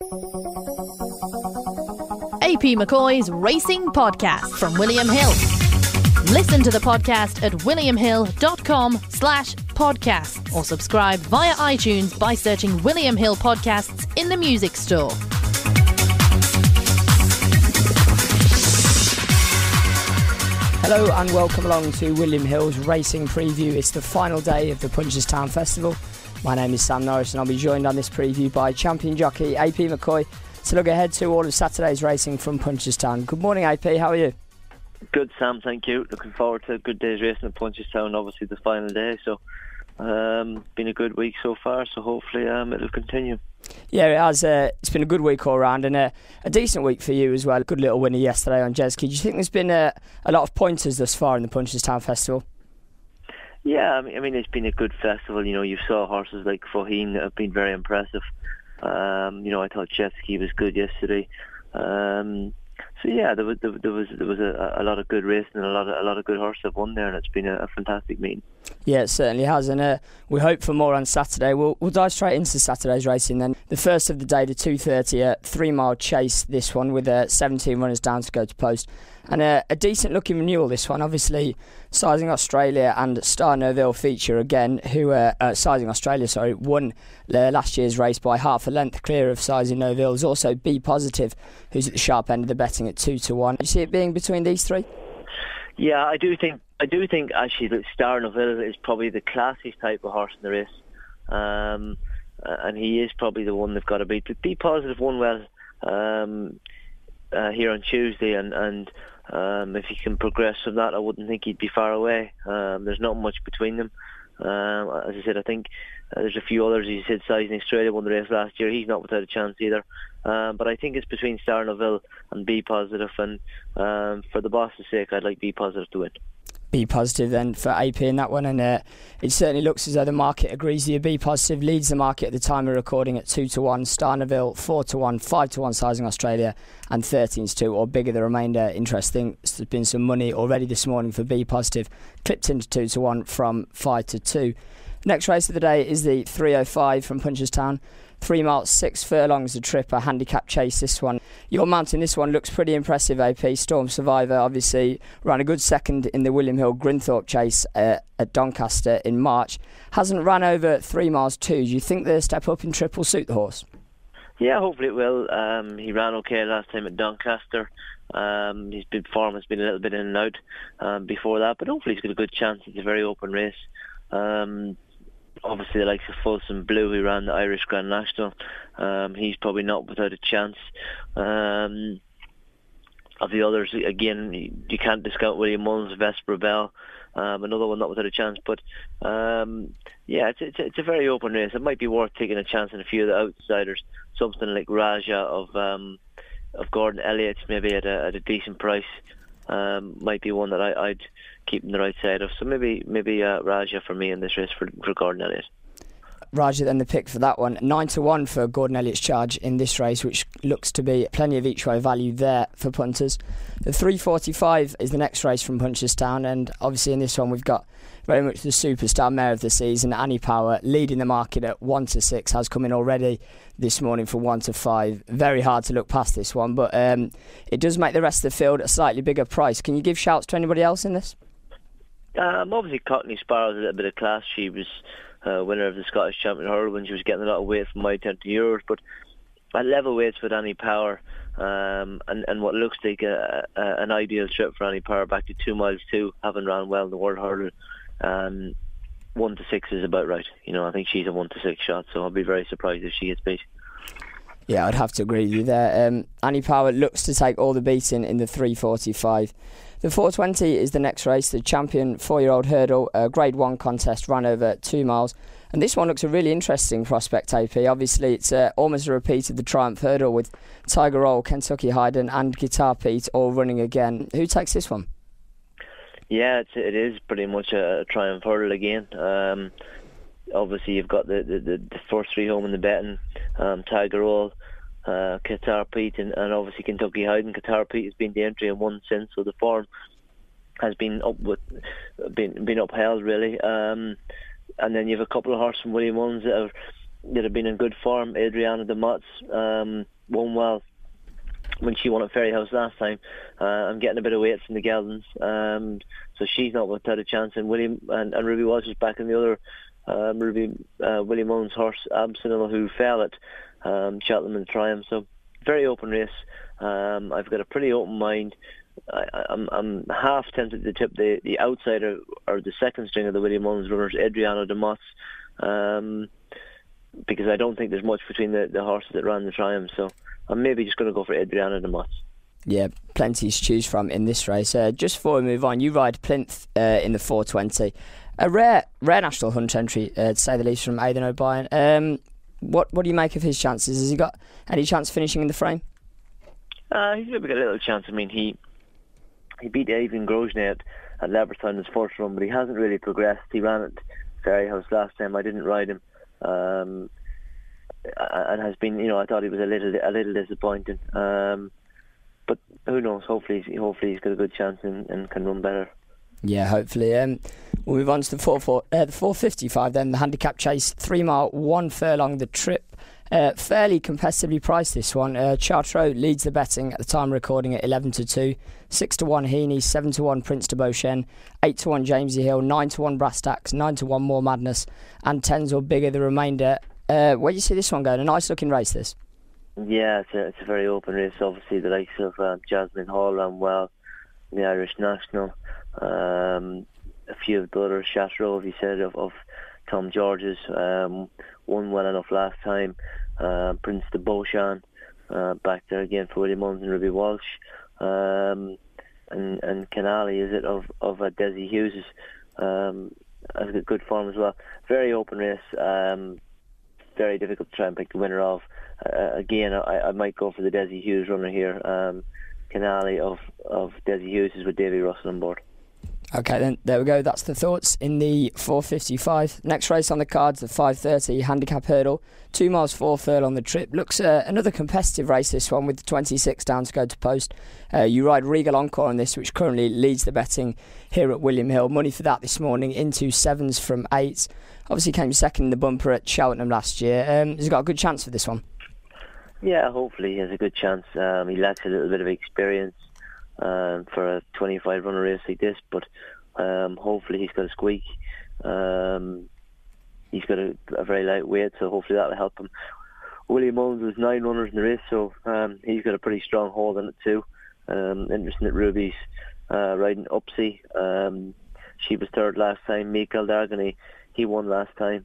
AP McCoy's Racing Podcast from William Hill. Listen to the podcast at williamhill.com/podcasts or subscribe via iTunes by searching William Hill Podcasts in the music store. Hello and welcome along to William Hill's Racing Preview. It's the final day of the Punchestown Festival. My name is Sam Norris and I'll be joined on this preview by champion jockey AP McCoy to look ahead to all of Saturday's racing from Punchestown. Good morning, AP. How are you? Good, Sam. Thank you. Looking forward to a good day's racing at Punchestown. Obviously, the final day. So, been a good week so far. So hopefully, it'll continue. Yeah, it has. It's been a good week all round and a decent week for you as well. Good little winner yesterday on Jeski. Do you think there's been a lot of pointers thus far in the Punchestown Festival? Yeah, I mean, it's been a good festival. You know, you saw horses like Foheen that have been very impressive. I thought Jeski was good yesterday. So yeah, there was a lot of good racing and a lot of good horses have won there, and it's been a fantastic meeting. Yeah, it certainly has, and we hope for more on Saturday. We'll dive straight into Saturday's racing then. The first of the day, the 2:30 3-mile chase. This one with 17 runners down to go to post, and a decent looking renewal. This one, obviously, Sizing Australia and Star Nerville feature again. Who Sizing Australia, won last year's race by half a length clear of Sizing Nerville. There's also Be Positive, who's at the sharp end of the betting at 2-1. Do you see it being between these three? Yeah, I do think actually that Star Nerville is probably the classiest type of horse in the race, and he is probably the one they've got to beat. But Be Positive won well here on Tuesday, and if he can progress from that, I wouldn't think he'd be far away. There's not much between them. As I said, I think there's a few others. He said Sizing Australia won the race last year. He's not without a chance either. But I think it's between Star Nerville and Be Positive, and for the boss's sake, I'd like Be Positive to win. Be Positive then for AP in that one, and it certainly looks as though the market agrees. The Be Positive leads the market at the time of recording at 2-1, Star Nerville 4-1, 5-1 Sizing Australia, and 13-2 or bigger the remainder. Interesting, there's been some money already this morning for Be Positive, clipped into 2-1 from 5-2. Next race of the day is the 3:05 from Punchestown. 3 miles, 6 furlongs a trip, a handicap chase this one. Your mount in this one looks pretty impressive, AP. Storm Survivor obviously ran a good second in the William Hill Grinthorpe chase at Doncaster in March. Hasn't ran over 3 miles 2. Do you think the step up in trip will suit the horse? Yeah, hopefully it will. He ran okay last time at Doncaster. His big form has been a little bit in and out before that, but hopefully he's got a good chance. It's a very open race. Obviously, the likes of Folsom Blue, who ran the Irish Grand National, he's probably not without a chance. Of the others, again, you can't discount William Mullins, Vesper Bell, another one not without a chance. But it's a very open race. It might be worth taking a chance on a few of the outsiders. Something like Raja of Gordon Elliott, maybe at a decent price, might be one that I'd keep on the right side of. So maybe Raja for me in this race for Gordon Elliott. Raja then the pick for that one. 9-1 for Gordon Elliott's charge in this race, which looks to be plenty of each way value there for punters. The 3:45 is the next race from Punchestown, and obviously in this one we've got very much the superstar mare of the season, Annie Power, leading the market at 1-6, has come in already this morning for 1-5. Very hard to look past this one, but it does make the rest of the field a slightly bigger price. Can you give shouts to anybody else in this? Obviously Cockney Sparrow's a little bit of class. She was winner of the Scottish Champion Hurl when she was getting a lot of weight from My 10 Euros, but at level weights with Annie Power, and what looks like an ideal trip for Annie Power back to 2 miles 2, having ran well in the World Hurdle. 1-6 is about right. You know, I think she's a 1-6 shot, so I'll be very surprised if she gets beat. Yeah, I'd have to agree with you there. Annie Power looks to take all the beating in the 3:45. The 4:20 is the next race, the Champion 4-year-old hurdle, Grade 1 contest, ran over 2 miles. And this one looks a really interesting prospect, AP. Obviously, it's almost a repeat of the Triumph hurdle with Tiger Roll, Kentucky Hayden and Guitar Pete all running again. Who takes this one? Yeah, it is pretty much a Triumph hurdle again. Obviously, you've got the first three home in the betting, Tiger Roll, Guitar Pete and obviously Kentucky Hayden. Guitar Pete has been the entry in one since, so the form has been been upheld really. And then you have a couple of horses from William Mullins that that have been in good form. Adriana de Mott's won well when she won at Ferryhouse last time. I'm getting a bit of weight from the Geldons, so she's not without a chance. And William and Ruby Walsh is back in the other Willie Mullins' horse, Absonilla, who fell at Cheltenham in Triumph. So very open race. I've got a pretty open mind. I'm half tempted to tip the outsider or the second string of the Willie Mullins runners, Adriana de Mott's, because I don't think there's much between the horses that ran the Triumph. So I'm maybe just going to go for Adriana de Mott's. Yeah, plenty to choose from in this race. Just before we move on, you ride Plinth in the 420. A rare national hunt entry, to say the least, from Aidan O'Brien. What do you make of his chances? Has he got any chance of finishing in the frame? He's maybe got a little chance. I mean, he beat Adrian Grosjean at Leopardstown in his first run, but he hasn't really progressed. He ran at Ferryhouse last time. I didn't ride him, and has been. I thought he was a little disappointing. But who knows? Hopefully he's got a good chance and can run better. Yeah, hopefully. We'll move on to the 455 then, the handicap chase, 3 mile, 1 furlong the trip. Fairly competitively priced, this one. Chartreux leads the betting at the time of recording at 11-2, 6-1 Heaney, 7-1 Prince de Beauchesne, 8-1 Jamesy Hill, 9-1 Brass Tacks, 9-1 More Madness, and 10s or bigger the remainder. Where do you see this one going? A nice looking race, this. Yeah, it's a very open race. Obviously, the likes of Jasmine Hall ran well in the Irish National. A few of the others, Chartreux, as you said, of Tom George's, won well enough last time. Prince de Beauchesne, back there again for Willie Mullins and Ruby Walsh. And Canali, is it, of Desi Hughes, has got good form as well. Very open race. Very difficult to try and pick the winner of. Again, I might go for the Desi Hughes runner here. Canali of Desi Hughes is with Davy Russell on board. Okay, then there we go. That's the thoughts in the 455. Next race on the cards, the 530 handicap hurdle. 2 miles 4 furlong the trip. Looks another competitive race, this one, with 26 down to go to post. You ride Regal Encore on this, which currently leads the betting here at William Hill. Money for that this morning into 7s from 8s. Obviously came second in the bumper at Cheltenham last year. Has he got a good chance for this one? Yeah, hopefully he has a good chance. He lacks a little bit of experience for a 25 runner race like this, but hopefully he's got a squeak. He's got a very light weight, so hopefully that'll help him. William Mullins was 9 runners in the race, so he's got a pretty strong hold in it too. Interesting that Ruby's riding Upsy. She was 3rd last time. Michael Dargany, he won last time.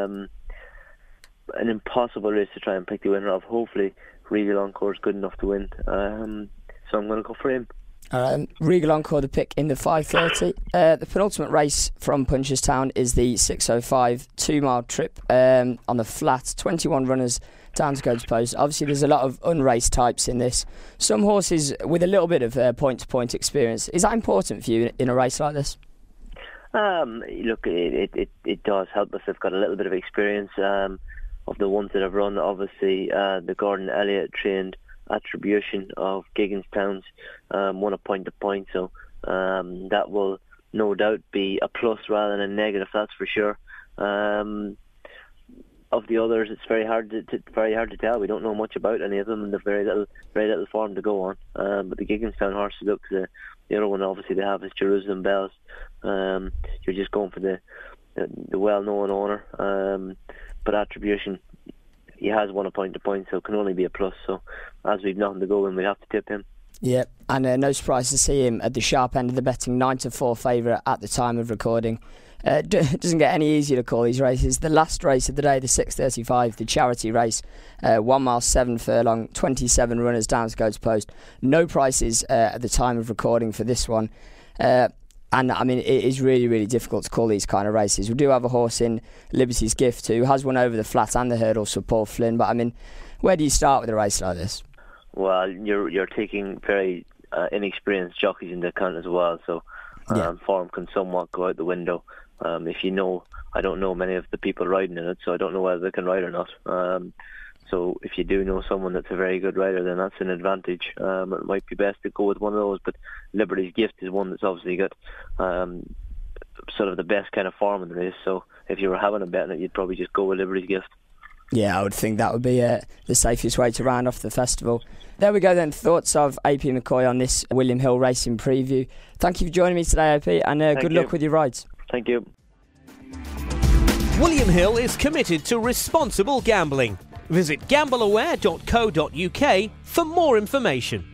An impossible race to try and pick the winner of. Hopefully Regal Encore is good enough to win. So I'm going to go for him. Regal Encore the pick in the 530. The penultimate race from Punchestown is the 605 2 mile trip on the flat. 21 runners down to go to post. Obviously there's a lot of unraced types in this. Some horses with a little bit of point-to-point experience. Is that important for you in a race like this? Look, it does help us. They've got a little bit of experience. Of the ones that have run, obviously the Gordon Elliott trained Attribution of Gigginstown's won a point-to-point, so that will no doubt be a plus rather than a negative, that's for sure. Of the others, it's very hard to tell. We don't know much about any of them, and there's very little form to go on. But the Gigginstown horse, look, the other one obviously they have is Jerusalem Bells. You're just going for the well-known owner, but Attribution, he has won a point-to-point, so it can only be a plus. So as we've nothing to go in, we have to tip him. Yeah, and no surprise to see him at the sharp end of the betting, 9-4 favourite at the time of recording. Doesn't get any easier to call these races. The last race of the day, the 6:35, the charity race, 1 mile 7 furlong, 27 runners down to go to post. No prices at the time of recording for this one. And I mean, it is really, really difficult to call these kind of races. We do have a horse in Liberty's Gift who has won over the flat and the hurdles for Paul Flynn. But I mean, where do you start with a race like this? Well, you're taking very inexperienced jockeys into account as well, so form can somewhat go out the window. If you know, I don't know many of the people riding in it, so I don't know whether they can ride or not. So if you do know someone that's a very good rider, then that's an advantage. It might be best to go with one of those, but Liberty's Gift is one that's obviously got sort of the best kind of form in the race. So if you were having a bet on it, you'd probably just go with Liberty's Gift. Yeah, I would think that would be the safest way to round off the festival. There we go then, thoughts of AP McCoy on this William Hill racing preview. Thank you for joining me today, AP, and good luck with your rides. Thank you. William Hill is committed to responsible gambling. Visit gambleaware.co.uk for more information.